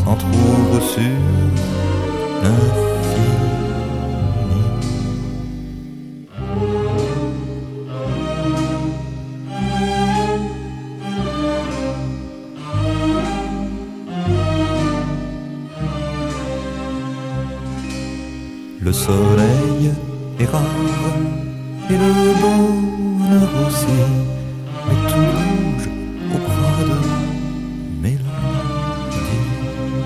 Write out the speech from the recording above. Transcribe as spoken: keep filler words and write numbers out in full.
s'entr'ouvre sur l'infini. Le soleil est rare et le bonheur aussi.